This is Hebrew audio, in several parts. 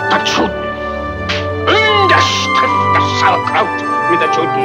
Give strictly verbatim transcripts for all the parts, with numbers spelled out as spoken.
Das Schut. Und das trifft das Sauerkraut mit der Schuten.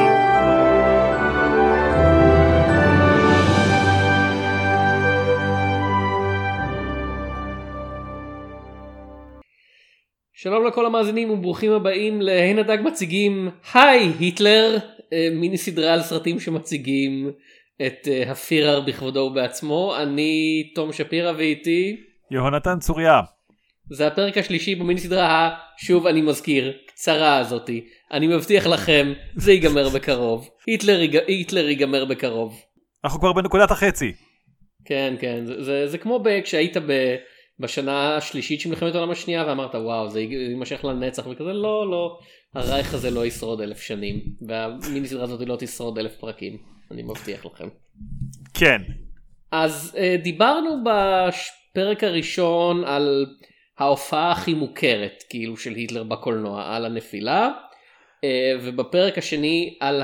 שלום לכל המאזינים וברוכים הבאים להן הדג מציגים היי היטלר, מיני סדרה על סרטים שמציגים את הפירר בכבודו ובעצמו. אני תום שפירא ואיתי יהונתן צוריה. זה הפרק השלישי במיני סדרה, שוב אני מזכיר, קצרה הזאתי. אני מבטיח לכם, זה ייגמר בקרוב. היטלר, יג... היטלר ייגמר בקרוב. אנחנו כבר בנקודת החצי. כן, כן, זה, זה, זה כמו ב... כשהיית ב... בשנה השלישית של מלחמת העולם השנייה ואמרת וואו זה יימשך לנצח וכזה, לא לא, הרייך הזה לא ישרוד אלף שנים והמיני סדרה הזאת לא תשרוד אלף פרקים, אני מבטיח לכם. כן. אז דיברנו בפרק הראשון על ההופעה הכי מוכרת כאילו של היטלר בקולנוע, על הנפילה, ובפרק השני על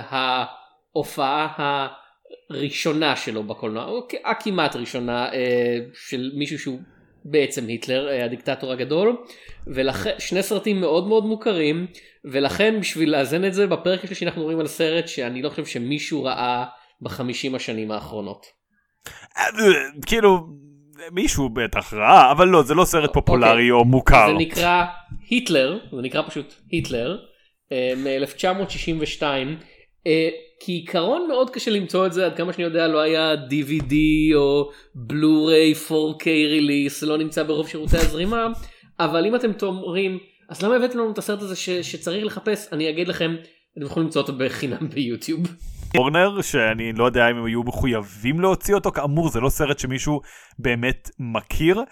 ההופעה הראשונה שלו בקולנוע, או כמעט ראשונה, של מישהו שהוא בעצם היטלר, הדיקטטור הגדול, ושני סרטים מאוד מאוד מוכרים, ולכן בשביל לאזן את זה בפרק השלישי אנחנו רואים על סרט שאני לא חושב שמישהו ראה בחמישים השנים האחרונות. כאילו מישהו בטח ראה, אבל לא, זה לא סרט פופולרי או מוכר. זה נקרא היטלר, זה נקרא פשוט היטלר, מ-אלף תשע מאות שישים ושתיים, כעיקרון מאוד קשה למצוא את זה, עד כמה שאני יודע לא היה די וי די או בלו-ריי פור קיי ריליס, לא נמצא ברוב שירותי הזרימה, אבל אם אתם אומרים, אז למה הבאתם לנו את הסרט הזה ש- שצריך לחפש, אני אגיד לכם, אתם יכולים למצוא אותו בחינם ביוטיוב. וורנר, שאני לא יודע אם הם היו מחויבים להוציא אותו, כאמור זה לא סרט שמישהו באמת מכיר.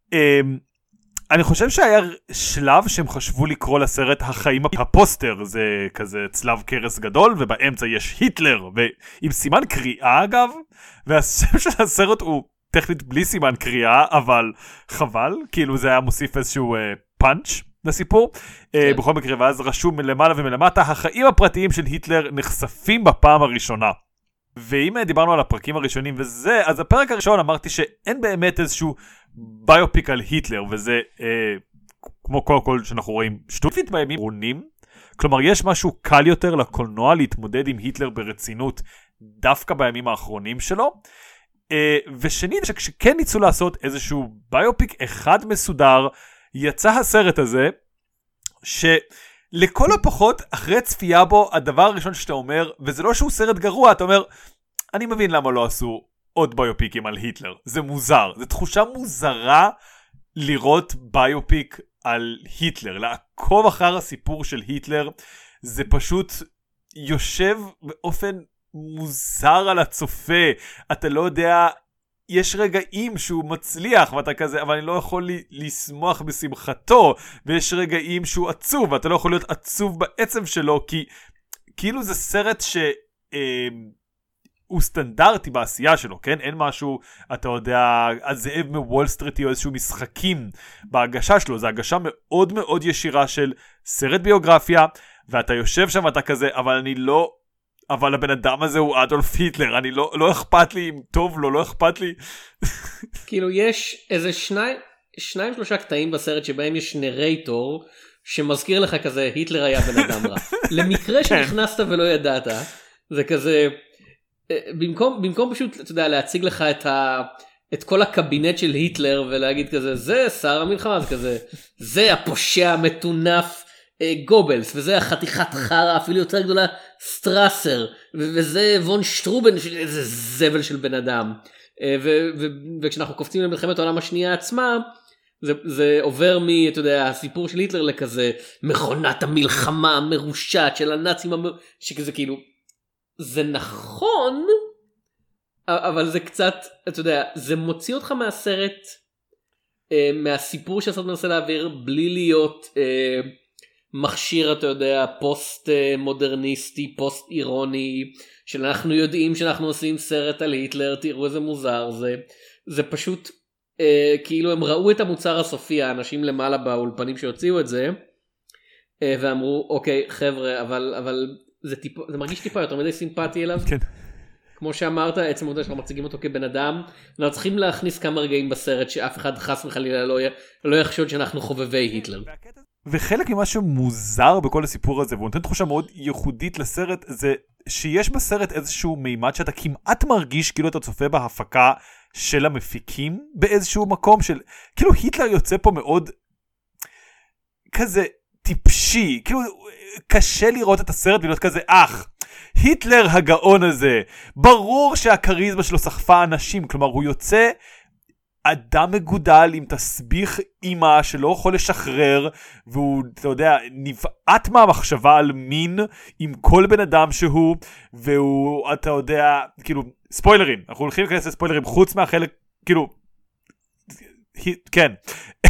אני חושב שהיה שלב שהם חשבו לקרוא לסרט החיים, הפוסטר זה כזה צלב קרס גדול ובאמצע יש היטלר ועם סימן קריאה אגב, והשם של הסרט הוא טכנית בלי סימן קריאה אבל חבל, כאילו זה היה מוסיף איזשהו אה, פאנץ' לסיפור. אה, בכל מקרה, ואז רשום מלמעלה ומלמטה החיים הפרטיים של היטלר נחשפים בפעם הראשונה. ואם דיברנו על הפרקים הראשונים וזה, אז הפרק הראשון אמרתי שאין באמת איזשהו ביופיק על היטלר, וזה אה, כמו כל הכל שאנחנו רואים שטופית בימים האחרונים. כלומר יש משהו קל יותר לקולנוע להתמודד עם היטלר ברצינות דווקא בימים האחרונים שלו. אה, ושנית, שכשכן ניסו לעשות איזשהו ביופיק אחד מסודר, יצא הסרט הזה שלכל הפחות אחרי צפייה בו הדבר הראשון שאתה אומר, וזה לא שהוא סרט גרוע, אתה אומר אני מבין למה לא עשו עוד ביופיקים על היטלר, זה מוזר, זה תחושה מוזרה לראות ביופיק על היטלר, לעקוב אחר הסיפור של היטלר, זה פשוט יושב באופן מוזר על הצופה, אתה לא יודע, יש רגעים שהוא מצליח ואתה כזה, אבל אני לא יכול לי, לשמוח בשמחתו, ויש רגעים שהוא עצוב ואתה לא יכול להיות עצוב בעצם שלו, כי כאילו זה סרט ש... אה, הוא סטנדרטי בעשייה שלו, כן? אין משהו, אתה יודע, הזאב מוול סטריט או איזשהו משחקים בהגשה שלו, זו הגשה מאוד מאוד ישירה של סרט ביוגרפיה, ואתה יושב שם ואתה כזה, אבל אני לא, אבל הבן אדם הזה הוא אדולף היטלר, אני לא, לא אכפת לי אם טוב לו, לא אכפת לי. כאילו יש איזה שניים, שניים שלושה קטעים בסרט שבהם יש נרייטור, שמזכיר לך כזה, היטלר היה בן אדם רע. למקרה שנכנסת ולא ידעת, זה כזה... במקום, במקום פשוט, אתה יודע, להציג לך את ה, את כל הקבינט של היטלר ולהגיד כזה, זה שר המלחמה, זה כזה, זה הפושע המטונף אה, גובלס, וזה החתיכת חרה אפילו יותר גדולה סטרסר, ו- וזה וון שטרובן, איזה זבל של בן אדם. אה, ו- ו- וכשאנחנו קופצים למלחמת העולם השנייה עצמה, זה, זה עובר מ, אתה יודע, הסיפור של היטלר לכזה, מכונת המלחמה המרושעת של הנאצים, המ... שכזה כאילו, זה נכון, אבל זה קצת, אתה יודע, זה מוציא אותך מהסרט, מהסיפור שהסרט מנסה להעביר, בלי להיות מכשיר, אתה יודע, פוסט מודרניסטי, פוסט אירוני, שאנחנו יודעים שאנחנו עושים סרט על היטלר, תראו איזה מוזר זה. זה פשוט, כאילו הם ראו את המוצר הסופי, האנשים למעלה באולפנים שהוציאו את זה, ואמרו, אוקיי, חבר'ה, אבל, אבל זה, טיפ, זה מרגיש טיפה יותר מדי סימפטי אליו. כן. כמו שאמרת, עצם העובדה שאנחנו מציגים אותו כבן אדם, אנחנו צריכים להכניס כמה רגעים בסרט שאף אחד חס וחלילה לא, לא יחשוד שאנחנו חובבי היטלר. וחלק ממה שמוזר בכל הסיפור הזה, והוא נותן תחושה מאוד ייחודית לסרט, זה שיש בסרט איזשהו מימד שאתה כמעט מרגיש כאילו אתה צופה בהפקה של המפיקים באיזשהו מקום של, כאילו היטלר יוצא פה מאוד כזה טיפשי, כאילו קשה לראות את הסרט ולהיות כזה, אך, היטלר הגאון הזה, ברור שהקריזמה שלו סחפה אנשים, כלומר הוא יוצא אדם מגודל עם תסביך אימא שלא יכול לשחרר, והוא, אתה יודע, נבעט מהמחשבה על מין עם כל בן אדם שהוא, והוא, אתה יודע, כאילו, ספוילרים, אנחנו הולכים להיכנס לספוילרים, חוץ מהחלק, כאילו, כן.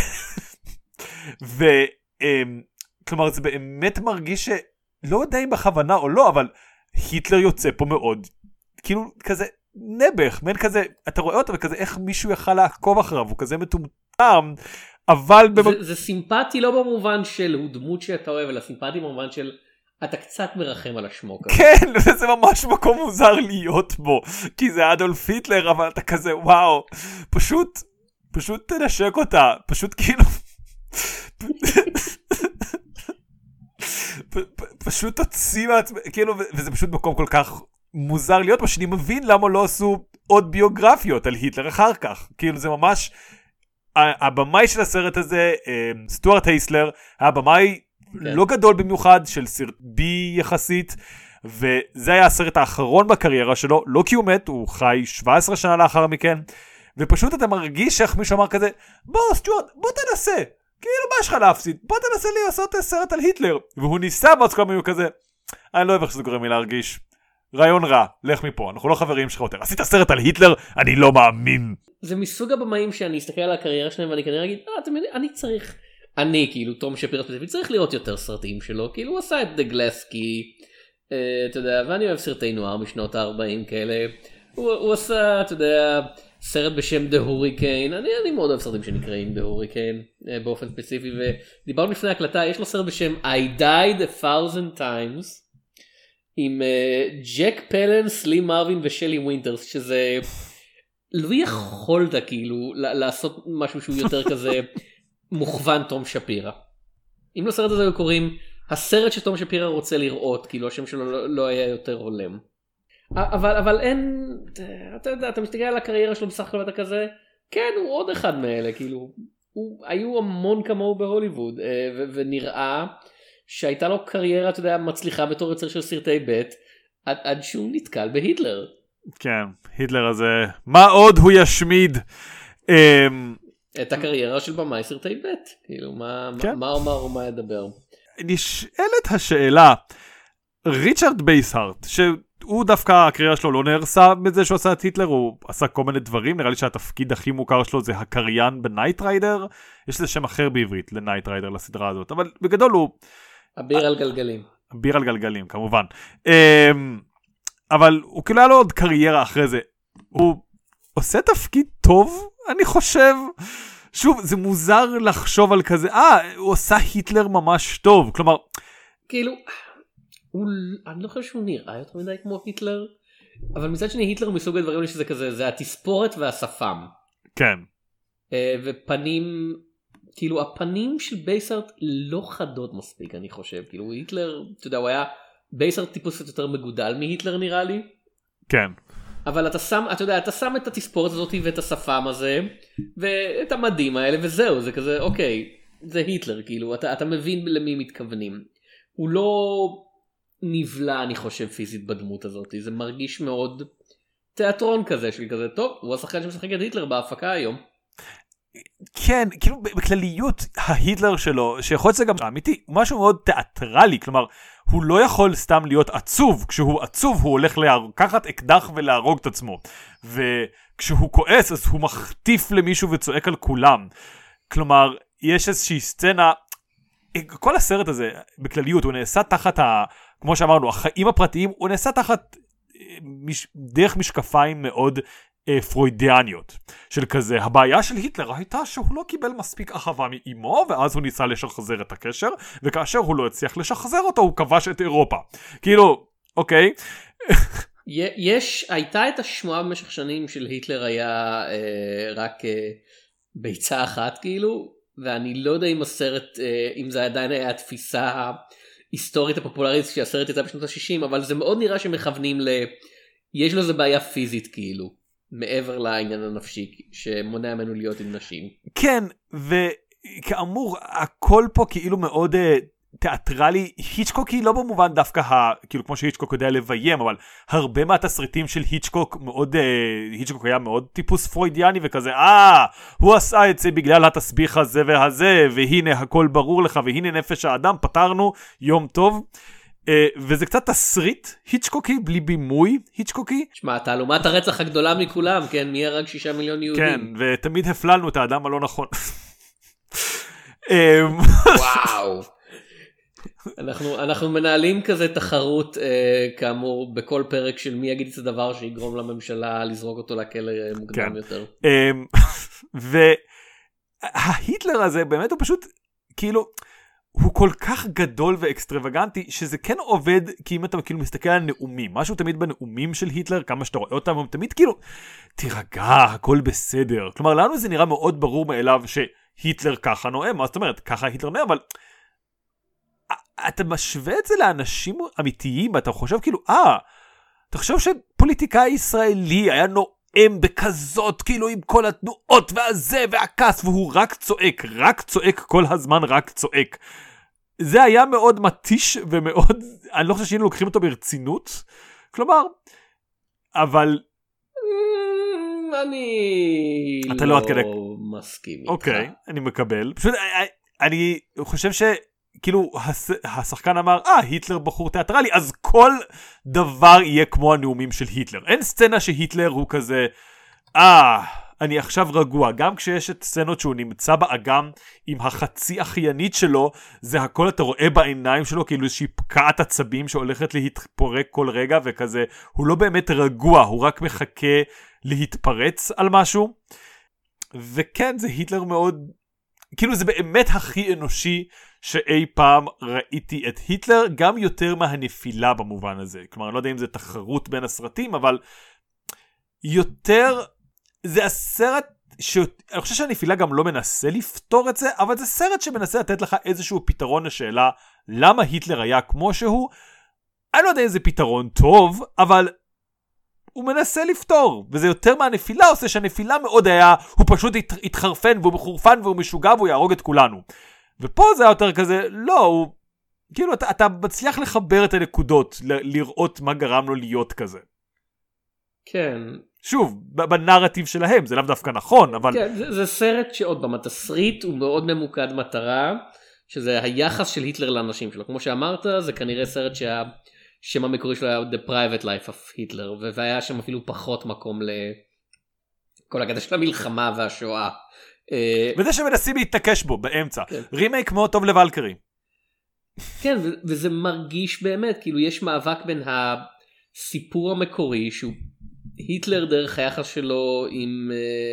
ו, כלומר, זה באמת מרגיש שלא יודע אם בכוונה או לא, אבל היטלר יוצא פה מאוד, כאילו, כזה, נבח, מן כזה, אתה רואה אותו וכזה איך מישהו יכל לעקוב אחריו, הוא כזה מטומטם, אבל... זה, במ... זה סימפטי לא במובן של הוא דמות שאתה אוהב, אלא סימפטי במובן של אתה קצת מרחם על השמו כזה. כן, זה ממש מקום מוזר להיות בו, כי זה אדולף היטלר, אבל אתה כזה, וואו, פשוט, פשוט תנשק אותה, פשוט כאילו... פשוט תוציא מעצמך, כאילו, וזה פשוט מקום כל כך... מוזר להיות, מה שאני מבין למה לא עשו עוד ביוגרפיות על היטלר אחר כך. כאילו זה ממש, הבמאי של הסרט הזה, סטוארט הייסלר, הבמאי לא גדול במיוחד, של סרט בי יחסית, וזה היה הסרט האחרון בקריירה שלו, לא כי הוא מת, הוא חי שבע עשרה שנה לאחר מכן, ופשוט אתה מרגיש איך מישהו אמר כזה, בוא סטוארט, בוא תנסה, כאילו מה יש לך להפסיד, בוא תנסה לי לעשות סרט על היטלר, והוא ניסה ואז כל מיני כזה, אני לא אוהב איך שזה גורם לי להרגיש. רעיון רע, לך מפה, אנחנו לא חברים שלך יותר. עשית סרט על היטלר? אני לא מאמין. זה מסוג הבמאים שאני אסתכל על הקריירה שלהם ואני כנראה אגיד, אה, אתם יודעים, אני צריך, אני כאילו, תום שפירה ספציפית, צריך לראות יותר סרטים שלו, כאילו הוא עשה את דה גלסקי, אה, אתה יודע, ואני אוהב סרטי נוער משנות ה-ארבעים כאלה, הוא, הוא עשה, אתה יודע, סרט בשם דה הוריקיין, אני, אני מאוד אוהב סרטים שנקראים דה הוריקיין, אה, באופן ספציפי, ודיברנו לפני הקלטה, יש לו סרט בשם I died a thousand times, עם ג'ק פלנס, לי מרווין ושלי ווינטרס, שזה לא יכולת כאילו לעשות משהו שהוא יותר כזה מוכוון תום שפירה. אם לסרט הזה קוראים הסרט שתום שפירה רוצה לראות, כאילו השם שלו לא, לא היה יותר הולם. אבל, אבל אין, אתה יודע, אתה מסתכל על הקריירה שלו בסך הכל אתה כזה, כן הוא עוד אחד מאלה, כאילו, הוא, היו המון כמוהו בהוליווד, ו, ונראה שהייתה לו קריירה, אתה יודע, מצליחה בתור יוצר של סרטי בית, עד, עד שהוא נתקל בהיטלר. כן, היטלר הזה, מה עוד הוא ישמיד? את הקריירה של במאי סרטי בית, כאילו, מה, כן. מה אומר ומה ידבר? נשאלת השאלה, ריצ'רד בייסהארט, שהוא דווקא הקריירה שלו לא נהרסה בזה שהוא עשה את היטלר, הוא עשה כל מיני דברים, נראה לי שהתפקיד הכי מוכר שלו זה הקריין בנייט ריידר, יש לזה שם אחר בעברית לנייט ריידר לסדרה הזאת, אבל בגדול הוא... אביר על גלגלים. אביר על גלגלים, כמובן. אבל הוא כאילו היה לו עוד קריירה אחרי זה. הוא עושה תפקיד טוב, אני חושב. שוב, זה מוזר לחשוב על כזה, אה, הוא עושה היטלר ממש טוב. כלומר... כאילו, הוא, אני לא חושב שהוא נראה יותר מדי כמו היטלר, אבל מצד שני היטלר מסוג הדברים שזה כזה, זה התספורת והשפם. כן. ופנים... כאילו הפנים של בייסהארט לא חדות מספיק אני חושב, כאילו היטלר, אתה יודע, הוא היה בייסהארט טיפוס יותר מגודל מהיטלר נראה לי. כן. אבל אתה שם, אתה יודע, אתה שם את התספורת הזאת ואת השפם הזה, ואת המדים האלה וזהו, זה כזה, אוקיי, זה היטלר, כאילו, אתה, אתה מבין למי מתכוונים. הוא לא נבלע, אני חושב, פיזית בדמות הזאת, זה מרגיש מאוד תיאטרון כזה, של כזה, טוב, הוא השחקן שמשחק את היטלר בהפקה היום. כן, כאילו בכלליות ההיטלר שלו, שיכול להיות זה גם אמיתי, הוא משהו מאוד תיאטרלי, כלומר, הוא לא יכול סתם להיות עצוב, כשהוא עצוב הוא הולך לקחת אקדח ולהרוג את עצמו, וכשהוא כועס אז הוא מחטיף למישהו וצועק על כולם, כלומר, יש איזושהי סצנה, כל הסרט הזה בכלליות, הוא נעשה תחת, ה, כמו שאמרנו, החיים הפרטיים, הוא נעשה תחת מש, דרך משקפיים מאוד פרוידיאניות, של כזה, הבעיה של היטלר הייתה שהוא לא קיבל מספיק אהבה מאמו, ואז הוא ניסה לשחזר את הקשר, וכאשר הוא לא הצליח לשחזר אותו, הוא כבש את אירופה. כאילו, אוקיי. יש, הייתה את השמועה במשך שנים של היטלר היה אה, רק אה, ביצה אחת, כאילו, ואני לא יודע אם הסרט, אם זה עדיין היה התפיסה ההיסטורית הפופולרית שהסרט יצא בשנות ה-שישים, אבל זה מאוד נראה שמכוונים ל... יש לזה בעיה פיזית כאילו, מעבר לעניין הנפשי שמונע ממנו להיות עם נשים. כן, וכאמור, הכל פה כאילו מאוד תיאטרלי, היצ'קוקי לא במובן דווקא, ה, כאילו כמו שהיצ'קוק יודע לביים, אבל הרבה מהתסריטים של היצ'קוק מאוד, היצ'קוק היה מאוד טיפוס פרוידיאני וכזה, אה, הוא עשה את זה בגלל התסביך הזה והזה, והנה הכל ברור לך, והנה נפש האדם, פתרנו, יום טוב. וזה קצת תסריט היצ'קוקי בלי בימוי היצ'קוקי. שמע, תעלומת הרצח הגדולה מכולם, כן, מי הרג שישה מיליון יהודים. כן, ותמיד הפללנו את האדם הלא נכון. וואו. אנחנו אנחנו מנהלים כזה תחרות כאמור בכל פרק של מי יגיד את הדבר שיגרום לממשלה לזרוק אותו לכלא מוקדם יותר. וההיטלר הזה באמת הוא פשוט כאילו הוא כל כך גדול ואקסטרווגנטי, שזה כן עובד, כי אם אתה כאילו מסתכל על נאומים, משהו תמיד בנאומים של היטלר, כמה שאתה רואה אותם, הם תמיד כאילו, תירגע, הכל בסדר. כלומר, לנו זה נראה מאוד ברור מאליו שהיטלר ככה נואם, מה זאת אומרת? ככה היטלר נואם, אבל אתה משווה את זה לאנשים אמיתיים, אתה חושב כאילו, אה, אתה חושב שפוליטיקאי ישראלי היה נואם בכזאת, כאילו עם כל התנועות והזה והכס, והוא רק צועק, רק צועק כל הזמן, רק צועק. זה היה מאוד מתיש ומאוד, אני לא חושב שהיינו לוקחים אותו ברצינות, כלומר, אבל... אני אתה לא מסכים איתך. אוקיי, אני מקבל. פשוט, אני חושב ש... כאילו השחקן אמר, אה, היטלר בחור תיאטרלי, אז כל דבר יהיה כמו הנאומים של היטלר. אין סצנה שהיטלר הוא כזה, אה, אני עכשיו רגוע. גם כשיש את סצנות שהוא נמצא באגם עם החצי אחיינית שלו, זה הכל אתה רואה בעיניים שלו, כאילו איזושהי פקעת עצבים שהולכת להתפורק כל רגע, וכזה, הוא לא באמת רגוע, הוא רק מחכה להתפרץ על משהו. וכן, זה היטלר מאוד, כאילו זה באמת הכי אנושי, שאי פעם ראיתי את היטלר, גם יותר מהנפילה במובן הזה. כלומר, אני לא יודע אם זה תחרות בין הסרטים, אבל יותר, זה הסרט, ש... אני חושב שהנפילה גם לא מנסה לפתור את זה, אבל זה סרט שמנסה לתת לך איזשהו פתרון לשאלה, למה היטלר היה כמו שהוא. אני לא יודע אם זה פתרון טוב, אבל הוא מנסה לפתור, וזה יותר מהנפילה עושה שהנפילה מאוד היה, הוא פשוט התחרפן והוא מחורפן והוא משוגע והוא יהרוג את כולנו. ופה זה היה יותר כזה, לא, הוא, כאילו, אתה, אתה מצליח לחבר את הנקודות, ל- לראות מה גרם לו להיות כזה. כן. שוב, בנרטיב שלהם, זה לאו דווקא נכון, אבל... כן, זה, זה סרט שעוד פעם, התסריט הוא מאוד ממוקד מטרה, שזה היחס של היטלר לאנשים שלו. כמו שאמרת, זה כנראה סרט שהשם המקורי שלו היה The Private Life of Hitler, והיה שם אפילו פחות מקום לכל הקטע של המלחמה והשואה. וזה שמנסים להתעקש בו באמצע. רימייק מאוד טוב לוולקרי. כן, וזה מרגיש באמת, כאילו יש מאבק בין הסיפור המקורי, שהוא היטלר דרך היחס שלו עם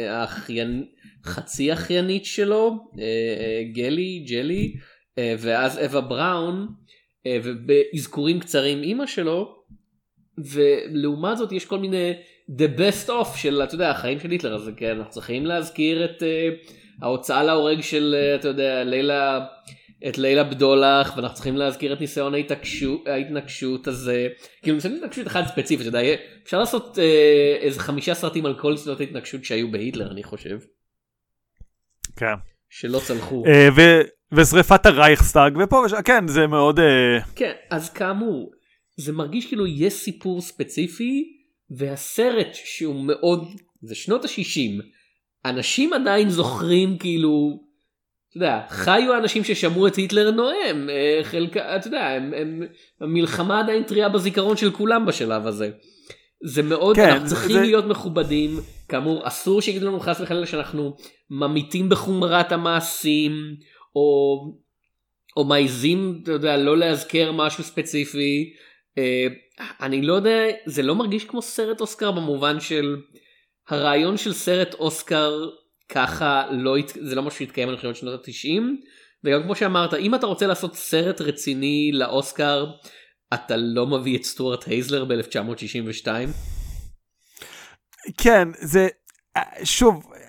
חצי אחיינית שלו, גלי, ג'לי, ואז אווה בראון, ובאזכורים קצרים אמא שלו, ולעומת זאת יש כל מיני the best of של, אתה יודע, החיים של היטלר. אז כן, אנחנו צריכים להזכיר את uh, ההוצאה להורג של, uh, אתה יודע, לילה, את לילה בדולח, ואנחנו צריכים להזכיר את ניסיון ההתנגשות, ההתנגשות הזה, כאילו ניסיון ההתנגשות אחד ספציפי, אתה יודע, אפשר לעשות uh, איזה חמישה סרטים על כל ניסיונות ההתנגשות שהיו בהיטלר, אני חושב. כן. שלא צלחו. Uh, ו- ושריפת הרייכסטאג, ופה וש... כן, זה מאוד... Uh... כן, אז כאמור, זה מרגיש כאילו יש סיפור ספציפי, והסרט שהוא מאוד, זה שנות ה-שישים, אנשים עדיין זוכרים כאילו, אתה יודע, חיו האנשים ששמעו את היטלר נואם, חלקה, אתה יודע, הם, הם, המלחמה עדיין טריה בזיכרון של כולם בשלב הזה. זה מאוד, כן, אנחנו צריכים זה... להיות מכובדים, כאמור, אסור שיגידו לנו חס וחלילה שאנחנו ממיתים בחומרת המעשים, או, או מעיזים, אתה יודע, לא להזכר משהו ספציפי. אני לא יודע, זה לא מרגיש כמו סרט אוסקר במובן של הרעיון של סרט אוסקר ככה, לא, זה לא משהו שהתקיים אני חושב שנות ה-תשעים, וגם כמו שאמרת, אם אתה רוצה לעשות סרט רציני לאוסקר, אתה לא מביא את סטוארט הייזלר ב-אלף תשע מאות שישים ושתיים. כן, זה, שוב,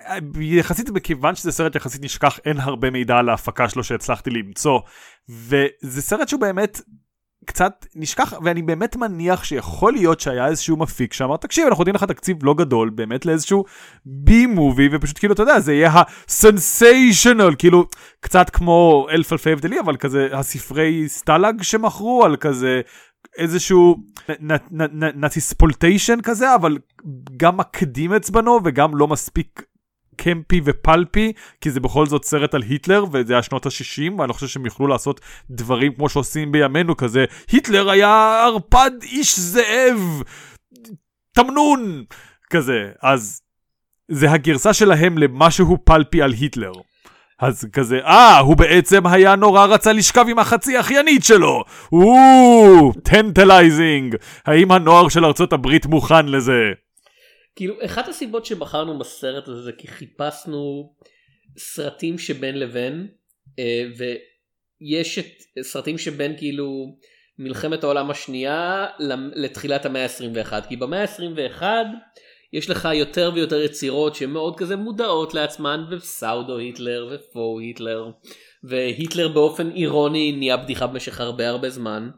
יחסית בכיוון שזה סרט יחסית נשכח, אין הרבה מידע על ההפקה שלו שהצלחתי למצוא, וזה סרט שהוא באמת קצת נשכח, ואני באמת מניח שיכול להיות שהיה איזשהו מפיק שאמר, תקשיב, אנחנו יודעים לך תקציב לא גדול, באמת לאיזשהו בי מובי, ופשוט כאילו, אתה יודע, זה יהיה הסנסיישנל, כאילו, קצת כמו אלף אלפי הבדלי, אבל כזה, הספרי סטלאג שמכרו, על כזה, איזשהו נאציספולטיישן כזה, אבל גם מקדים אצבנו, וגם לא מספיק קמפי ופלפי, כי זה בכל זאת סרט על היטלר, וזה היה שנות ה-שישים, ואני חושב שהם יוכלו לעשות דברים כמו שעושים בימינו, כזה, היטלר היה ערפד איש זאב, תמנון, כזה, אז זה הגרסה שלהם למשהו פלפי על היטלר. אז כזה, אה, הוא בעצם היה נורא רצה לשכב עם החצי אחיינית שלו. וואו, טנטלייזינג. האם הנוער של ארצות הברית מוכן לזה? כאילו, אחת הסיבות שבחרנו בסרט הזה זה כי חיפשנו סרטים שבין לבין, ויש את סרטים שבין כאילו מלחמת העולם השנייה לתחילת המאה ה-עשרים ואחת, כי במאה ה-עשרים ואחת יש לך יותר ויותר יצירות שמאוד כזה מודעות לעצמן, וסאודו היטלר ופו היטלר, והיטלר באופן אירוני נהיה בדיחה במשך הרבה הרבה זמן.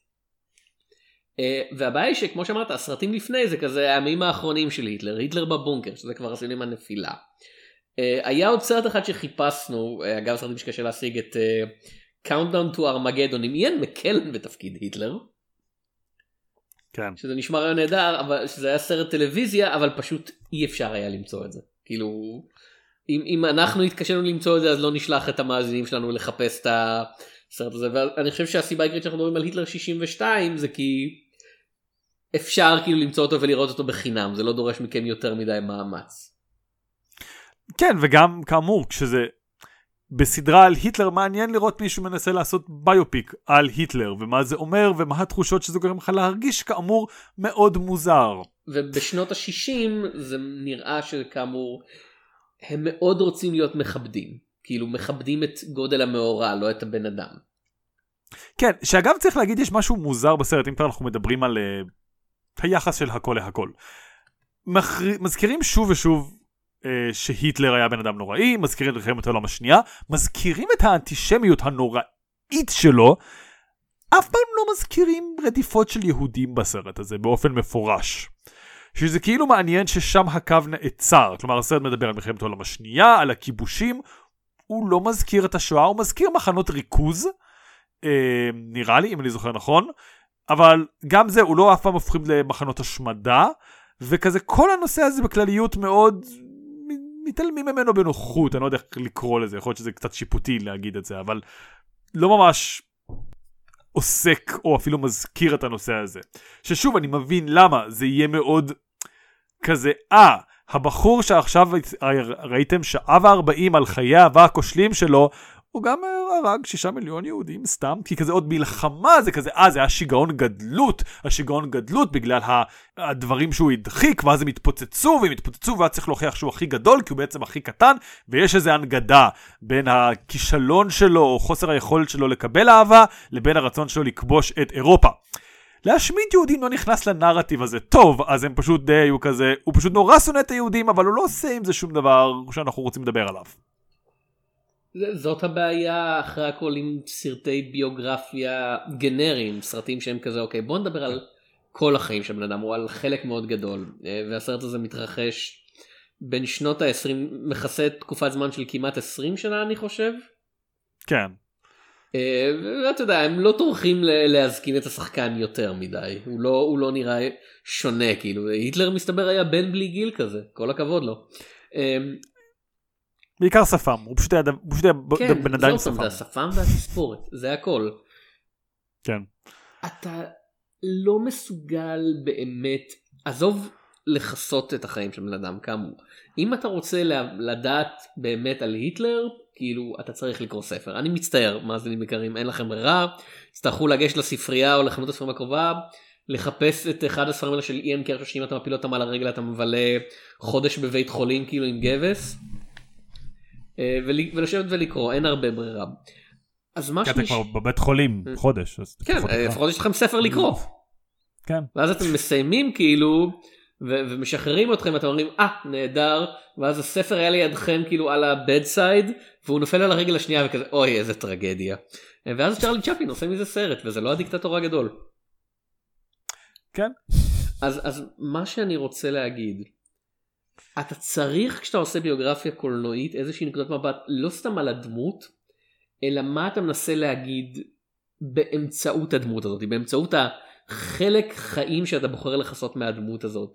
והבעיה היא שכמו שאמרת, הסרטים לפני זה כזה הימים האחרונים של היטלר, היטלר בבונקר, שזה כבר עשינו עם הנפילה. היה עוד סרט אחד שחיפשנו, אגב סרטים שקשה להשיג, את Countdown to Armageddon, עם איין מקלן בתפקיד היטלר. כן. שזה נשמע רעיון נהדר, אבל שזה היה סרט טלוויזיה, אבל פשוט אי אפשר היה למצוא את זה. כאילו, אם, אם אנחנו התקשנו למצוא את זה, אז לא נשלח את המאזינים שלנו לחפש את הסרט הזה. ואני חושב שהסיבה העיקרית שאנחנו מדברים על היטלר שישים ושתיים, זה כי אפשר כאילו למצוא אותו ולראות אותו בחינם. זה לא דורש מכם יותר מדי מאמץ. כן, וגם כאמור, כשזה בסדרה על היטלר, מעניין לראות מישהו מנסה לעשות ביופיק על היטלר, ומה זה אומר, ומה התחושות שזה גורם לך להרגיש, כאמור, מאוד מוזר. ובשנות ה-שישים זה נראה שכאמור, הם מאוד רוצים להיות מכבדים. כאילו, מכבדים את גודל המאורע, לא את הבן אדם. כן, שאגב צריך להגיד, יש משהו מוזר בסרט, אם כבר אנחנו מדברים על uh, היחס של הכל להכל. מחר... מזכירים שוב ושוב, שהיטלר היה בן אדם נוראי, מזכירים את מלחמת העולם השנייה, מזכירים את האנטישמיות הנוראית שלו, אף פעם לא מזכירים רדיפות של יהודים בסרט הזה, באופן מפורש. שזה כאילו מעניין ששם הקו נעצר, כלומר הסרט מדבר על מלחמת העולם השנייה, על הכיבושים, הוא לא מזכיר את השואה, הוא מזכיר מחנות ריכוז, אה, נראה לי, אם אני זוכר נכון, אבל גם זה, הוא לא אף פעם הופכים למחנות השמדה, וכזה כל הנושא הזה בכלליות מאוד מתעלמים ממנו בנוחות, אני לא יודע איך לקרוא לזה, יכול להיות שזה קצת שיפוטי להגיד את זה, אבל לא ממש עוסק או אפילו מזכיר את הנושא הזה. ששוב, אני מבין למה זה יהיה מאוד כזה, אה, הבחור שעכשיו ראיתם שעה וארבעים על חיי האהבה הכושלים שלו, הוא גם הרג שישה מיליון יהודים סתם, כי כזה עוד מלחמה, זה כזה, אה, זה היה שיגעון גדלות, השיגעון גדלות בגלל הדברים שהוא הדחיק, ואז הם התפוצצו, והם התפוצצו, והיה צריך להוכיח שהוא הכי גדול, כי הוא בעצם הכי קטן, ויש איזו הנגדה בין הכישלון שלו, או חוסר היכולת שלו לקבל אהבה, לבין הרצון שלו לכבוש את אירופה. להשמיד יהודים לא נכנס לנרטיב הזה, טוב, אז הם פשוט די היו כזה, הוא פשוט נורא שונא את היהודים, אבל הוא לא עושה עם זה שום דבר שאנחנו רוצים לדבר עליו. זאת הבעיה אחרי הכל עם סרטי ביוגרפיה גנריים, סרטים שהם כזה, אוקיי, בוא נדבר על כל החיים של בן אדם, או על חלק מאוד גדול, והסרט הזה מתרחש בין שנות ה-עשרים, מכסה תקופת זמן של כמעט עשרים שנה אני חושב. כן. ואתה יודע, הם לא טורחים להזכין את השחקן יותר מדי, הוא לא, הוא לא נראה שונה, כאילו, היטלר מסתבר היה בן בלי גיל כזה, כל הכבוד לו. בעיקר שפם, הוא פשוט היה, הוא פשוט היה כן, בן אדם עם שפם. שפם. זה השפם והתספורת, זה הכל. כן. אתה לא מסוגל באמת, עזוב לחסות את החיים של בן אדם, כאמור. אם אתה רוצה לדעת באמת על היטלר, כאילו אתה צריך לקרוא ספר. אני מצטער, מאזינים יקרים, אין לכם ברירה, תצטרכו לגשת לספרייה או לחנות הספרים הקרובה, לחפש את אחד הספרים האלה של איאן קרצ'ו, שאם אתה מפיל אותם על הרגל אתה מבלה חודש בבית חולים כאילו עם גבס. ולשבת ולקרוא, אין הרבה ברירה. אז מה אתה כבר בבית חולים חודש. כן, לפחות יש לכם ספר לקרוא. כן. ואז אתם מסיימים כאילו, ו- ומשחררים אתכם, ואתם אומרים, אה, נהדר, ואז הספר היה לידכם כאילו על הבדסייד, והוא נופל על הרגל השנייה וכזה, אוי, איזה טרגדיה. ואז צ'רלי צ'פלין עושה מזה סרט, וזה לא הדיקטטור הגדול. כן. אז, אז מה שאני רוצה להגיד, אתה צריך כשאתה עושה ביוגרפיה קולנועית איזושהי נקודת מבט, לא סתם על הדמות, אלא מה אתה מנסה להגיד באמצעות הדמות הזאת, באמצעות החלק חיים שאתה בוחר לחסות מהדמות הזאת.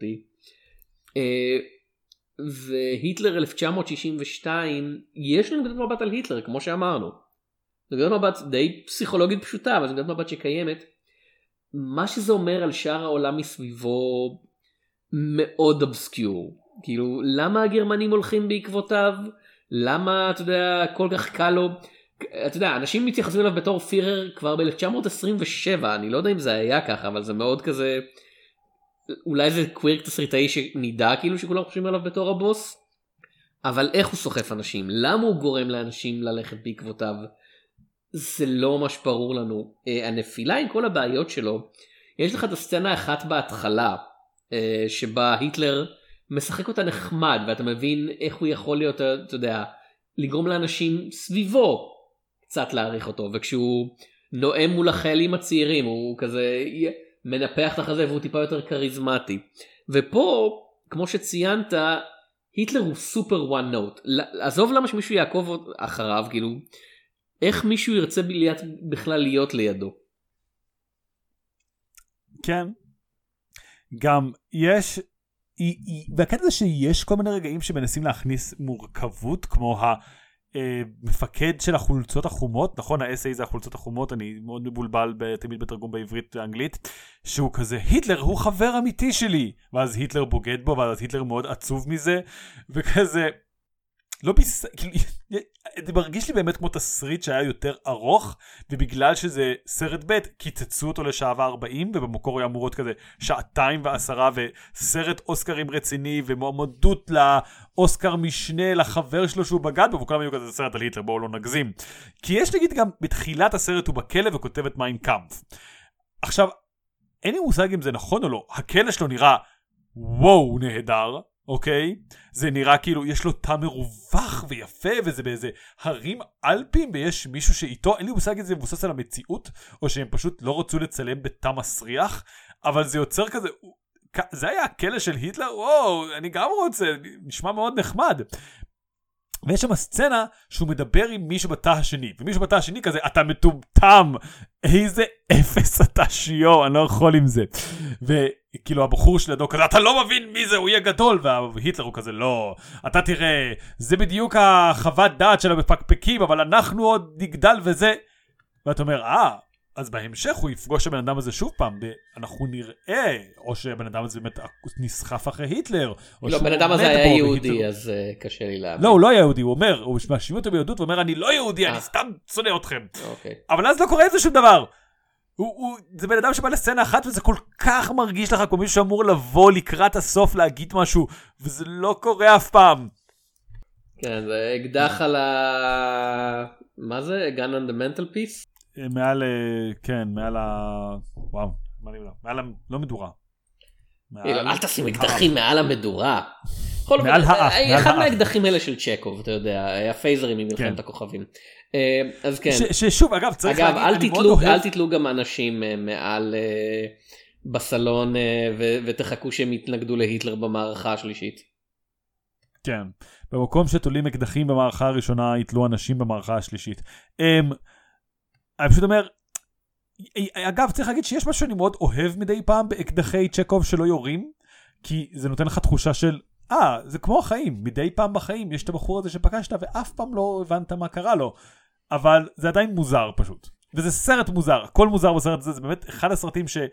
והיטלר אלף תשע מאות שישים ושתיים, יש לנו נקודת מבט על היטלר, כמו שאמרנו. זו נקודת מבט די פסיכולוגית פשוטה, אבל זו נקודת מבט שקיימת. מה שזה אומר על שאר העולם מסביבו מאוד אבסקיור. כאילו, למה הגרמנים הולכים בעקבותיו? למה, אתה יודע, כל כך קל לו? אתה יודע, אנשים מתייחסים אליו בתור פירר כבר ב-אלף תשע מאות עשרים ושבע, אני לא יודע אם זה היה ככה, אבל זה מאוד כזה, אולי זה קווירק תסריטאי שנידע כאילו שכולם חושבים עליו בתור הבוס, אבל איך הוא סוחף אנשים? למה הוא גורם לאנשים ללכת בעקבותיו? זה לא ממש ברור לנו. הנפילה עם כל הבעיות שלו, יש לך את הסצנה אחת בהתחלה, שבה היטלר משחק אותה נחמד, ואתה מבין איך הוא יכול להיות, אתה יודע, לגרום לאנשים סביבו קצת להעריך אותו, וכשהוא נואם מול החיילים הצעירים, הוא כזה מנפח את החזה והוא טיפה יותר קריזמטי. ופה, כמו שציינת, היטלר הוא סופר וואן נוט. עזוב למה שמישהו יעקוב אחריו, כאילו, איך מישהו ירצה בכלל להיות לידו. כן. גם יש, והקטע זה שיש כל מיני רגעים שמנסים להכניס מורכבות, כמו המפקד של החולצות החומות, נכון, ה-אס איי זה החולצות החומות, אני מאוד מבולבל תמיד בתרגום בעברית ואנגלית, שהוא כזה, היטלר הוא חבר אמיתי שלי, ואז היטלר בוגד בו, ואז היטלר מאוד עצוב מזה, וכזה, לא ביס... זה מרגיש לי באמת כמו תסריט שהיה יותר ארוך, ובגלל שזה סרט ב' קיצצו אותו לשעה וארבעים, ובמקור היה אמורות כזה שעתיים ועשרה, וסרט אוסקרים רציני, ומועמדות לאוסקר משנה לחבר שלו שהוא בגד בו, וכולם היו כזה סרט על היטלר, בואו לא נגזים. כי יש נגיד גם בתחילת הסרט הוא בכלא וכותב את מיין קאמפף. עכשיו, אין לי מושג אם זה נכון או לא, הכלא שלו נראה וואו נהדר, אוקיי? זה נראה כאילו יש לו תא מרווח ויפה, וזה באיזה הרים אלפים, ויש מישהו שאיתו, אין לי מושג אם זה מבוסס על המציאות, או שהם פשוט לא רצו לצלם בתא מסריח, אבל זה יוצר כזה, זה היה הכלא של היטלר? וואו, אני גם רוצה, נשמע מאוד נחמד. ויש שם סצנה שהוא מדבר עם מישהו בתא השני, ומישהו בתא השני כזה, אתה מטומטם, איזה אפס אתה שיו, אני לא יכול עם זה. וכאילו הבחור שלידו כזה, אתה לא מבין מי זה, הוא יהיה גדול, והיטלר הוא כזה, לא, אתה תראה, זה בדיוק החוות דעת של המפקפקים, אבל אנחנו עוד נגדל וזה. ואתה אומר, אה, אז בהמשך הוא יפגוש הבן אדם הזה שוב פעם, אנחנו נראה, או שהבן אדם הזה באמת נסחף אחרי היטלר, לא, בן אדם הזה היה יהודי, אז קשה לי להבין. לא, הוא לא היה יהודי, הוא אומר, הוא מאשים אותו ביהדות, הוא אומר, אני לא יהודי, אני סתם שונא אתכם. אבל אז לא קורה איזה שום דבר. זה בן אדם שבא לסצנה אחת, וזה כל כך מרגיש לך כמו מישהו שאמור לבוא לקראת הסוף להגיד משהו, וזה לא קורה אף פעם. כן, זה אקדח על ה... מה זה? gun on the mental piece? מעל, כן, מעל ה... וואו, מה אני יודע? מעל ה... לא מדורה. אל תשים אקדחים מעל המדורה. מעל האף. אחד מהאקדחים האלה של צ'קוב, אתה יודע, הפייזרים ממלחמת הכוכבים. אז כן. ששוב, אגב, צריך להגיד, אל תתלו גם אנשים מעל בסלון ותחכו שהם יתנגדו להיטלר במערכה השלישית. כן. במקום שתולים אקדחים במערכה הראשונה, יתלו אנשים במערכה השלישית. אני פשוט אומר, אגב, צריך להגיד שיש משהו שאני מאוד אוהב מדי פעם באקדחי צ'קוב שלא יורים, כי זה נותן לך תחושה של, אה, זה כמו החיים, מדי פעם בחיים יש את הבחור הזה שפגשת ואף פעם לא הבנת מה קרה לו, אבל זה עדיין מוזר פשוט, וזה סרט מוזר, הכל מוזר בסרט הזה, זה באמת אחד הסרטים ש...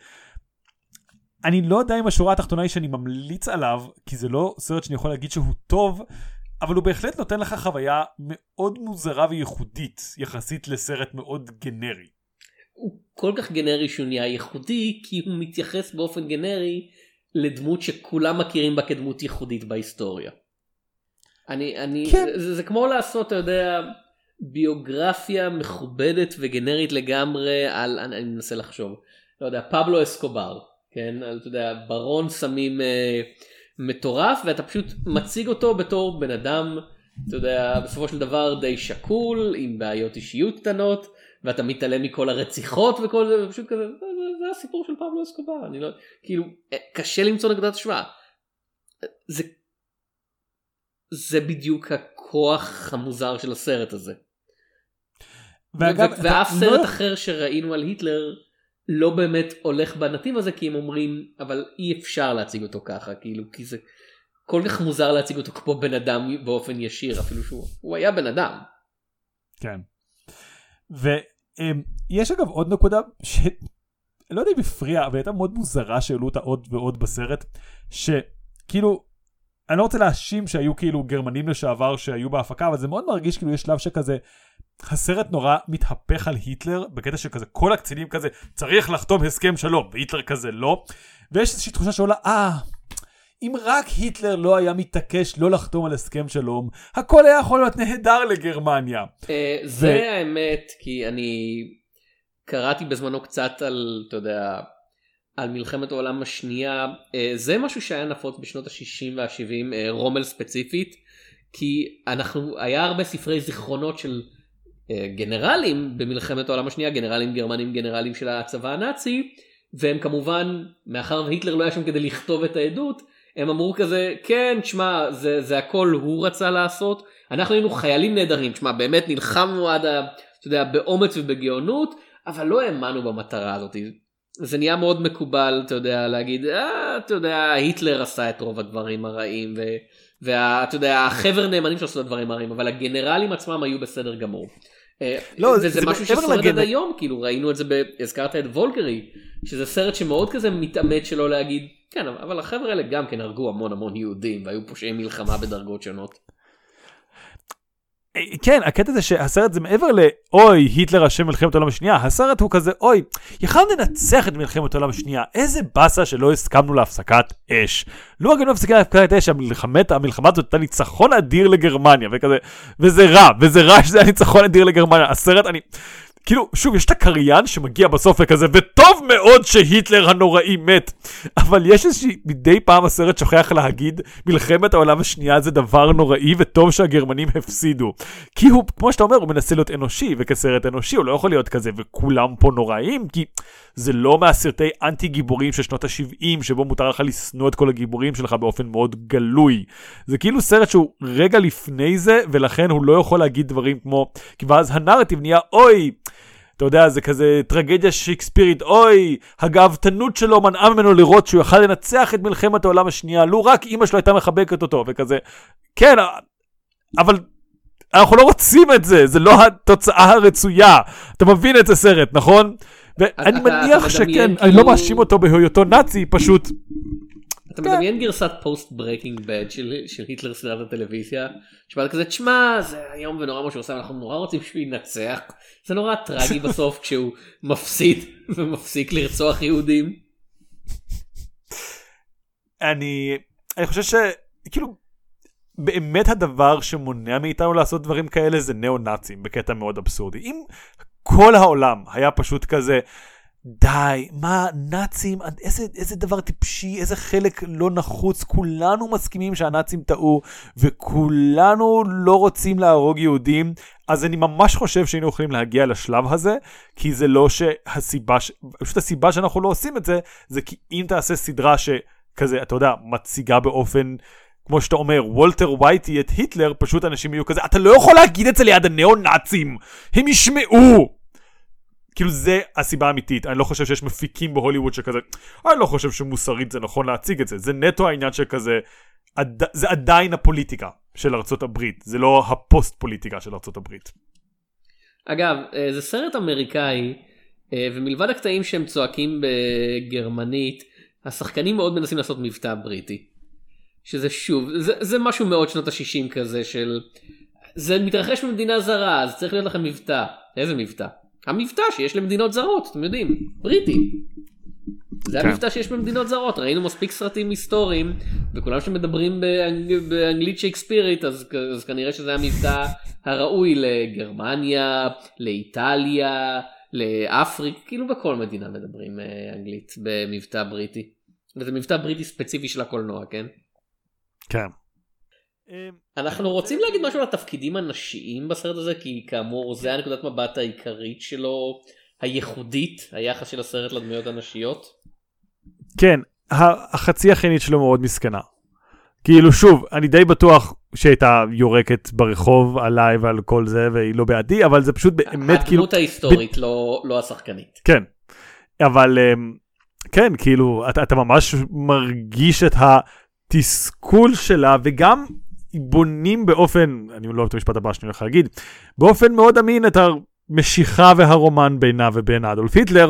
אני לא יודע אם השורה התחתונה היא שאני ממליץ עליו, כי זה לא סרט שאני יכול להגיד שהוא טוב, אבל הוא בהחלט נותן לך חוויה מאוד מוזרה וייחודית, יחסית לסרט מאוד גנרי. הוא כל כך גנרי שהוא נהיה ייחודי, כי הוא מתייחס באופן גנרי לדמות שכולם מכירים בה כדמות ייחודית בהיסטוריה. אני, אני, כן. זה, זה כמו לעשות, אתה יודע, ביוגרפיה מכובדת וגנרית לגמרי על, אני, אני מנסה לחשוב, לא יודע, פבלו אסקובר. כן, אתה יודע, ברון שמים אה, מטורף, ואתה פשוט מציג אותו בתור בן אדם, אתה יודע, בסופו של דבר די שקול, עם בעיות אישיות קטנות, ואתה מתעלם מכל הרציחות וכל זה, ופשוט כזה, זה, זה, זה הסיפור של פבלו אסקובר, אני לא, כאילו, קשה למצוא נקודת השוואה. זה, זה בדיוק הכוח המוזר של הסרט הזה. ואגב, ו- ואף סרט לא... אחר שראינו על היטלר, לא באמת הולך בנתיב הזה, כי הם אומרים, אבל אי אפשר להציג אותו ככה, כאילו, כי זה כל כך מוזר להציג אותו כמו בן אדם באופן ישיר, אפילו שהוא היה בן אדם. כן. ויש אגב עוד נקודה, שלא יודע אם הפריע, אבל הייתה מאוד מוזרה שהעלו אותה עוד ועוד בסרט, שכאילו, אני לא רוצה להאשים שהיו כאילו גרמנים לשעבר שהיו בהפקה, אבל זה מאוד מרגיש כאילו יש שלב שכזה, הסרט נורא מתהפך על היטלר, בקטע שכזה כל הקצינים כזה, צריך לחתום הסכם שלום, והיטלר כזה לא, ויש איזושהי תחושה שעולה, אה, אם רק היטלר לא היה מתעקש לא לחתום על הסכם שלום, הכל היה יכול להיות נהדר לגרמניה. זה האמת, כי אני קראתי בזמנו קצת על, אתה יודע, על מלחמת העולם השנייה, זה משהו שהיה נפוץ בשנות ה-שישים וה-שבעים, רומל ספציפית, כי אנחנו, היה הרבה ספרי זיכרונות של גנרלים במלחמת העולם השנייה, גנרלים גרמנים, גנרלים של הצבא הנאצי, והם כמובן, מאחר והיטלר לא היה שם כדי לכתוב את העדות, הם אמרו כזה, כן, תשמע, זה, זה הכל הוא רצה לעשות, אנחנו היינו חיילים נהדרים, תשמע, באמת נלחמנו עד, ה, אתה יודע, באומץ ובגאונות, אבל לא האמנו במטרה הזאת. זה נהיה מאוד מקובל, אתה יודע, להגיד, אה, אתה יודע, היטלר עשה את רוב הדברים הרעים, ו, ואתה יודע, החבר נאמנים שעשו את הדברים הרעים, אבל הגנרלים עצמם היו בסדר גמור. לא, וזה זה משהו ששורד לגנ... עד היום, כאילו ראינו את זה, ב... הזכרת את וולקרי, שזה סרט שמאוד כזה מתאמץ שלא להגיד, כן, אבל החבר'ה האלה גם כן הרגו המון המון יהודים, והיו פושעי מלחמה בדרגות שונות. כן, הקטע זה שהסרט זה מעבר לאוי, היטלר אשם מלחמת העולם השנייה, הסרט הוא כזה, אוי, יכלנו לנצח את מלחמת העולם השנייה, איזה בסה שלא הסכמנו להפסקת אש. לא רק לא הפסקה להפסקת אש, המלחמת, המלחמה הזאת הייתה ניצחון אדיר לגרמניה, וכזה, וזה רע, וזה רע שזה היה ניצחון אדיר לגרמניה. הסרט, אני, כאילו, שוב, יש את הקריין שמגיע בסוף לכזה, וטוב מאוד שהיטלר הנוראי מת. אבל יש איזושהי, מדי פעם הסרט שוכח להגיד, מלחמת העולם השנייה זה דבר נוראי, וטוב שהגרמנים הפסידו. כי הוא, כמו שאתה אומר, הוא מנסה להיות אנושי, וכסרט אנושי הוא לא יכול להיות כזה, וכולם פה נוראים, כי זה לא מהסרטי אנטי גיבורים של שנות ה-שבעים, שבו מותר לך לסנוע את כל הגיבורים שלך באופן מאוד גלוי. זה כאילו סרט שהוא רגע לפני זה, ולכן הוא לא יכול להגיד דברים כמו, כי ואז הנרטיב נהיה, אוי, אתה יודע, זה כזה טרגדיה שיקספירית, אוי, הגאוותנות שלו מנעה ממנו לראות שהוא יכל לנצח את מלחמת העולם השנייה, לו רק אמא שלו הייתה מחבקת אותו, וכזה, כן, אבל אנחנו לא רוצים את זה, זה לא התוצאה הרצויה, אתה מבין את הסרט, נכון? ואני מניח שכן, אני לא מאשים אותו בהיותו נאצי, פשוט... אתה מדמיין גרסת פוסט ברייקינג בד של היטלר סדרת הטלוויזיה, שבאת כזה, תשמע, זה היום ונורא מה שהוא עושה, אנחנו נורא רוצים שהוא ינצח, זה נורא טרגי בסוף כשהוא מפסיד ומפסיק לרצוח יהודים. אני, אני חושב שכאילו, באמת הדבר שמונע מאיתנו לעשות דברים כאלה זה נאו-נאצים, בקטע מאוד אבסורדי. אם כל העולם היה פשוט כזה, די, מה, נאצים, איזה, איזה דבר טיפשי, איזה חלק לא נחוץ, כולנו מסכימים שהנאצים טעו, וכולנו לא רוצים להרוג יהודים, אז אני ממש חושב שהיינו יכולים להגיע לשלב הזה, כי זה לא שהסיבה, פשוט הסיבה שאנחנו לא עושים את זה, זה כי אם תעשה סדרה שכזה, אתה יודע, מציגה באופן, כמו שאתה אומר, וולטר ווייטי את היטלר, פשוט אנשים יהיו כזה, אתה לא יכול להגיד את זה ליד הנאו-נאצים, הם ישמעו! כאילו זה הסיבה האמיתית, אני לא חושב שיש מפיקים בהוליווד שכזה, אני לא חושב שמוסרית זה נכון להציג את זה, זה נטו העניין שכזה, עד, זה עדיין הפוליטיקה של ארצות הברית, זה לא הפוסט פוליטיקה של ארצות הברית. אגב, זה סרט אמריקאי, ומלבד הקטעים שהם צועקים בגרמנית, השחקנים מאוד מנסים לעשות מבטא בריטי, שזה שוב, זה, זה משהו מאוד שנות ה-שישים כזה של, זה מתרחש במדינה זרה, אז צריך להיות לכם מבטא, איזה מבטא? המבטא שיש למדינות זרות, אתם יודעים, בריטי. זה כן. המבטא שיש במדינות זרות, ראינו מספיק סרטים היסטוריים, וכולם שמדברים באנג... באנגלית שייקספירית, אז, אז כנראה שזה המבטא הראוי לגרמניה, לאיטליה, לאפריקה, כאילו בכל מדינה מדברים אנגלית במבטא בריטי. וזה מבטא בריטי ספציפי של הקולנוע, כן? כן. אנחנו רוצים להגיד משהו על התפקידים הנשיים בסרט הזה, כי כאמור זה הנקודת מבט העיקרית שלו, הייחודית, היחס של הסרט לדמויות הנשיות. כן, החצי החיינית שלו מאוד מסכנה. כאילו שוב, אני די בטוח שהייתה יורקת ברחוב עליי ועל כל זה, והיא לא בעדי, אבל זה פשוט באמת כאילו... הדמות ההיסטורית, לא, לא השחקנית. כן, אבל כן, כאילו, אתה, אתה ממש מרגיש את התסכול שלה, וגם בונים באופן, אני לא אוהב את המשפט הבא שאני הולך להגיד, באופן מאוד אמין את המשיכה והרומן בינה ובין אדולף היטלר,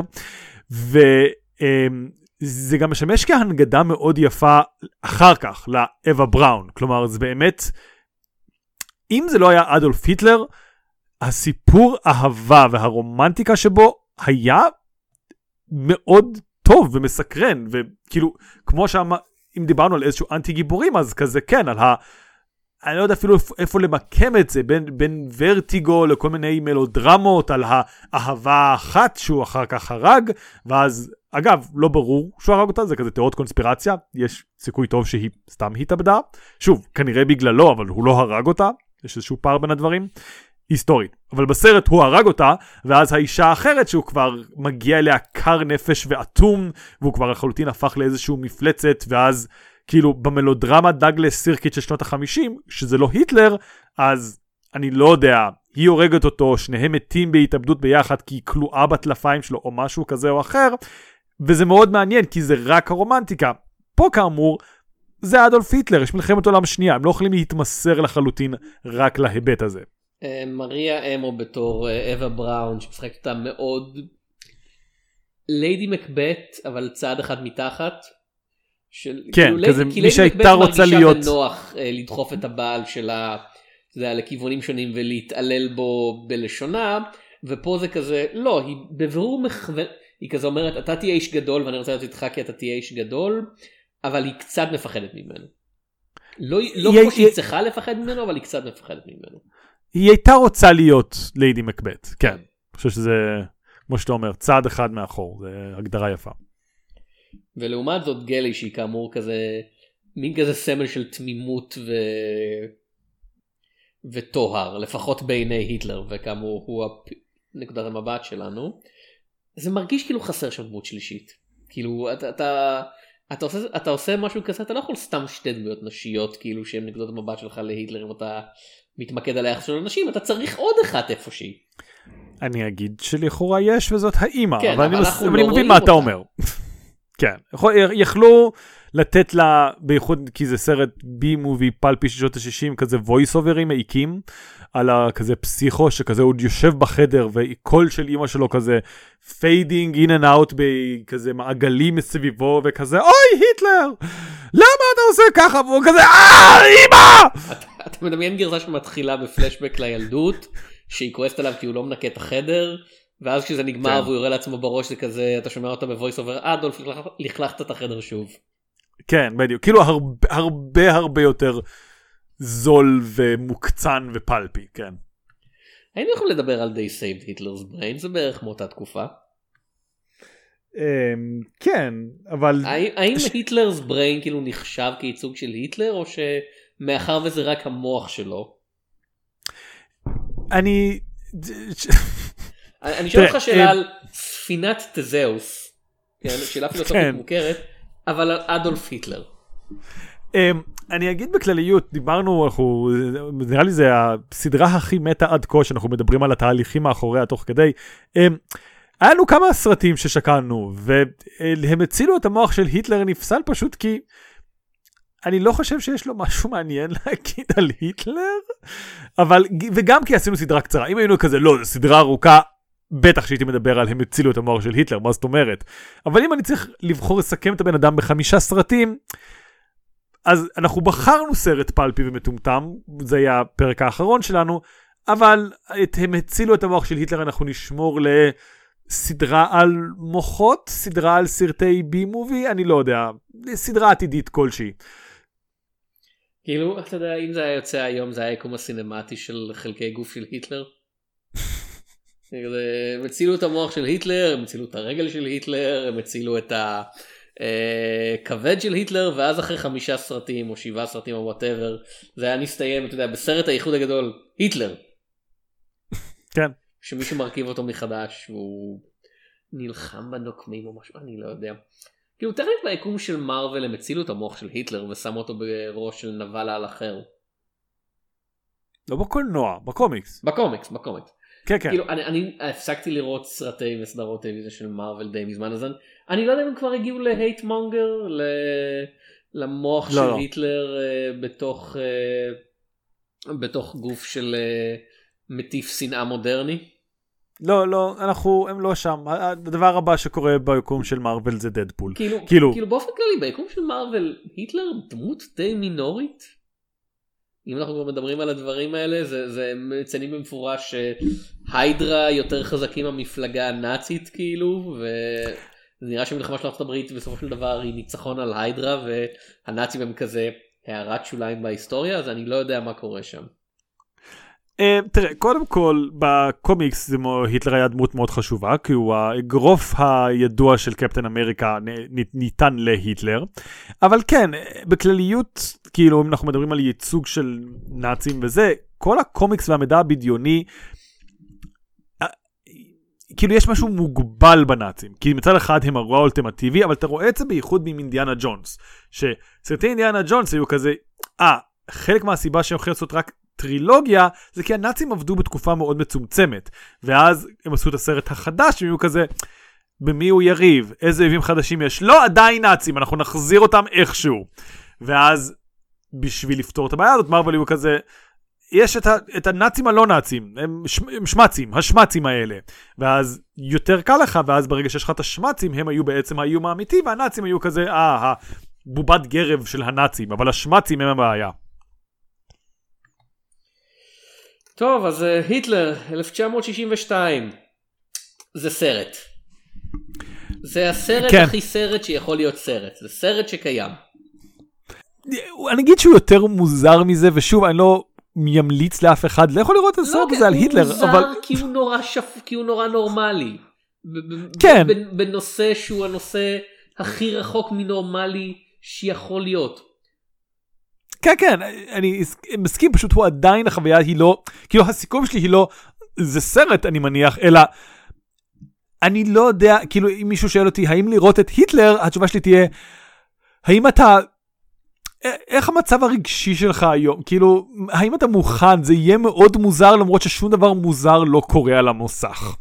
וזה גם משמש כהנגדה מאוד יפה אחר כך לאווה בראון, כלומר זה באמת, אם זה לא היה אדולף היטלר, הסיפור אהבה והרומנטיקה שבו היה מאוד טוב ומסקרן, וכאילו, כמו שאמר, אם דיברנו על איזשהו אנטי גיבורים, אז כזה כן, על ה... אני לא יודע אפילו איפה למקם את זה, בין, בין ורטיגו לכל מיני מלודרמות, על האהבה האחת שהוא אחר כך הרג, ואז, אגב, לא ברור שהוא הרג אותה, זה כזה תיאוריות קונספירציה, יש סיכוי טוב שהיא סתם התאבדה, שוב, כנראה בגללו, אבל הוא לא הרג אותה, יש איזשהו פער בין הדברים, היסטורית. אבל בסרט הוא הרג אותה, ואז האישה האחרת שהוא כבר מגיע אליה קר נפש ואטום, והוא כבר לחלוטין הפך לאיזשהו מפלצת, ואז כאילו במלודרמה דאגלס סירקיט של שנות החמישים, שזה לא היטלר, אז אני לא יודע, היא הורגת אותו, שניהם מתים בהתאבדות ביחד, כי היא כלואה בטלפיים שלו, או משהו כזה או אחר, וזה מאוד מעניין, כי זה רק הרומנטיקה. פה כאמור, זה אדולף היטלר, יש מלחמת עולם שנייה, הם לא יכולים להתמסר לחלוטין רק להיבט הזה. מריה אמו בתור אווה בראון שמשחקת אותה מאוד ליידי מקבט אבל צעד אחד מתחת של, כן, כאילו, כזה כי מי שהייתה רוצה להיות מרגישה בנוח לדחוף את הבעל שלה זה, לכיוונים שונים ולהתעלל בו בלשונה, ופה זה כזה לא, היא בבירור מכוון, היא כזה אומרת אתה תהיה איש גדול ואני רוצה להיות איתך כי אתה תהיה איש גדול, אבל היא קצת מפחדת ממנו, לא, לא כמו שהיא צריכה לפחד ממנו, אבל היא קצת מפחדת ממנו. היא הייתה רוצה להיות ליידי מקבט, כן. אני חושב שזה, כמו שאתה אומר, צעד אחד מאחור, זה הגדרה יפה. ולעומת זאת גלי, שהיא כאמור כזה, מין כזה סמל של תמימות ו... וטוהר, לפחות בעיני היטלר, וכאמור הוא נקודת המבט שלנו, זה מרגיש כאילו חסר שם דמות שלישית. כאילו, אתה, אתה, אתה, עושה, אתה עושה משהו כזה, אתה לא יכול סתם שתי דמויות נשיות, כאילו שהן נקודת המבט שלך להיטלר, אם אתה... מתמקד על היחס של אנשים, אתה צריך עוד אחת איפשהי. אני אגיד שלכאורה יש וזאת האימא, כן, אבל, אבל אני, אנחנו מס... לא אני מבין רואים מה אותה. אתה אומר. כן, יכלו לתת לה, בייחוד כי זה סרט בי מובי פלפי של שנות ה-שישים, כזה voice overים מעיקים, על כזה פסיכו שכזה עוד יושב בחדר, וקול של אימא שלו כזה fading in and out בכזה מעגלים מסביבו, וכזה אוי היטלר, למה אתה עושה ככה? והוא כזה אה אימא! אתה מדמיין גרסה שמתחילה בפלשבק לילדות, שהיא כועסת עליו כי הוא לא מנקה את החדר, ואז כשזה נגמר והוא יורה לעצמו בראש, זה כזה, אתה שומע אותה בוויס אובר, אדולף, לכלכת את החדר שוב. כן, בדיוק. כאילו הרבה הרבה הרבה יותר זול ומוקצן ופלפי, כן. היינו יכולים לדבר על They Saved Hitler's Brain, זה בערך מאותה תקופה. כן, אבל... האם Hitler's Brain כאילו נחשב כייצוג של היטלר, או שמאחר וזה רק המוח שלו? אני... אני שואל אותך שאלה על ספינת תזאוס, שאלה פילוסופית מוכרת, אבל על אדולף היטלר. אני אגיד בכלליות, דיברנו, נראה לי זה הסדרה הכי מטה עד כה, שאנחנו מדברים על התהליכים מאחוריה תוך כדי. היה לנו כמה סרטים ששקלנו, והם הצילו את המוח של היטלר נפסל פשוט כי אני לא חושב שיש לו משהו מעניין להגיד על היטלר, אבל, וגם כי עשינו סדרה קצרה, אם היינו כזה, לא, זו סדרה ארוכה, בטח שהייתי מדבר על הם הצילו את המוח של היטלר, מה זאת אומרת? אבל אם אני צריך לבחור לסכם את הבן אדם בחמישה סרטים, אז אנחנו בחרנו סרט פלפי ומטומטם, זה היה הפרק האחרון שלנו, אבל את הם הצילו את המוח של היטלר, אנחנו נשמור לסדרה על מוחות, סדרה על סרטי בי מובי, אני לא יודע, סדרה עתידית כלשהי. כאילו, אתה יודע, אם זה היה יוצא היום, זה היה היקום הסינמטי של חלקי גוף של היטלר? הם הצילו את המוח של היטלר, הם הצילו את הרגל של היטלר, הם הצילו את הכבד של היטלר, ואז אחרי חמישה סרטים או שבעה סרטים או whatever, זה היה נסתיים, אתה יודע, בסרט האיחוד הגדול, היטלר. כן. שמישהו מרכיב אותו מחדש, והוא נלחם בנוקמים או משהו, אני לא יודע. כאילו, תכף ביקום של מארוול הם הצילו את המוח של היטלר, ושמו אותו בראש של נבל על אחר. לא בקולנוע, בקומיקס. בקומיקס, בקומיקס. כן, כן. כאילו, אני, אני הפסקתי לראות סרטי וסדרות טלוויזיה של מארוול די מזמן, אז אני, אני לא יודע אם הם כבר הגיעו להייט מונגר, למוח לא, של לא. היטלר uh, בתוך, uh, בתוך גוף של uh, מטיף שנאה מודרני. לא, לא, אנחנו, הם לא שם. הדבר הבא שקורה ביקום של מארוול זה דדפול. כאילו, כאילו, כאילו באופן כללי, ביקום של מארוול, היטלר דמות די מינורית. אם אנחנו כבר מדברים על הדברים האלה, זה, זה מציינים במפורש שהיידרה יותר חזקים המפלגה הנאצית, כאילו, וזה נראה שמלחמה של ארצות הברית בסופו של דבר היא ניצחון על היידרה, והנאצים הם כזה הערת שוליים בהיסטוריה, אז אני לא יודע מה קורה שם. Uh, תראה, קודם כל, בקומיקס זה היטלר היה דמות מאוד חשובה, כי הוא האגרוף הידוע של קפטן אמריקה ניתן להיטלר, אבל כן, בכלליות, כאילו, אם אנחנו מדברים על ייצוג של נאצים וזה, כל הקומיקס והמידע הבדיוני, כאילו יש משהו מוגבל בנאצים, כי מצד אחד הם הרוע האולטימטיבי, אבל אתה רואה את זה בייחוד עם אינדיאנה ג'ונס, שסרטי אינדיאנה ג'ונס היו כזה, אה, חלק מהסיבה שהם יכולים לעשות רק טרילוגיה, זה כי הנאצים עבדו בתקופה מאוד מצומצמת, ואז הם עשו את הסרט החדש, הם היו כזה, במי הוא יריב? איזה אויבים חדשים יש? לא, עדיין נאצים, אנחנו נחזיר אותם איכשהו. ואז, בשביל לפתור את הבעיה הזאת, מארוול היו כזה, יש את, ה, את הנאצים הלא נאצים, הם, ש, הם שמצים, השמצים האלה. ואז יותר קל לך, ואז ברגע שיש לך את השמצים, הם היו בעצם האיום האמיתי, והנאצים היו כזה, אה, הבובת גרב של הנאצים, אבל השמצים הם הבעיה. טוב, אז היטלר, אלף תשע מאות שישים ושתיים, זה סרט. זה הסרט כן. הכי סרט שיכול להיות סרט. זה סרט שקיים. אני אגיד שהוא יותר מוזר מזה, ושוב, אני לא ימליץ לאף אחד, לא יכול לראות את הסרט הזה על היטלר. הוא מוזר אבל... כי הוא נורא שפ... כי הוא נורא נורמלי. כן. בנושא שהוא הנושא הכי רחוק מנורמלי שיכול להיות. כן, כן, אני מסכים, פשוט הוא עדיין, החוויה היא לא, כאילו הסיכום שלי היא לא, זה סרט אני מניח, אלא, אני לא יודע, כאילו אם מישהו שואל אותי, האם לראות את היטלר, התשובה שלי תהיה, האם אתה, איך המצב הרגשי שלך היום, כאילו, האם אתה מוכן, זה יהיה מאוד מוזר, למרות ששום דבר מוזר לא קורה על המוסך.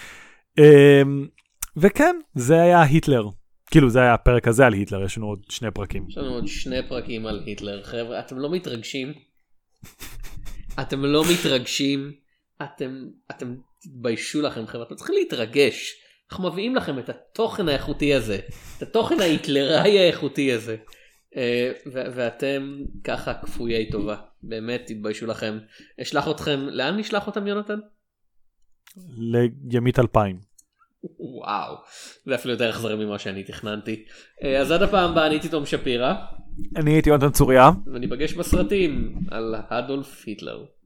וכן, זה היה היטלר. כאילו זה היה הפרק הזה על היטלר, יש לנו עוד שני פרקים. יש לנו עוד שני פרקים על היטלר. חבר'ה, אתם לא מתרגשים. אתם לא מתרגשים. אתם, אתם תתביישו לכם, חבר'ה. אתם צריכים להתרגש. אנחנו מביאים לכם את התוכן האיכותי הזה. את התוכן ההיטלראי האיכותי הזה. ו- ואתם ככה כפויי טובה. באמת תתביישו לכם. אשלח אתכם, לאן נשלח אותם יונתן? לימית אלפיים. וואו, זה אפילו יותר אכזרי ממה שאני תכננתי. אז עד הפעם הבאה, אני הייתי תום שפירא. אני הייתי יונתן צוריה. וניפגש בסרטים על אדולף היטלר.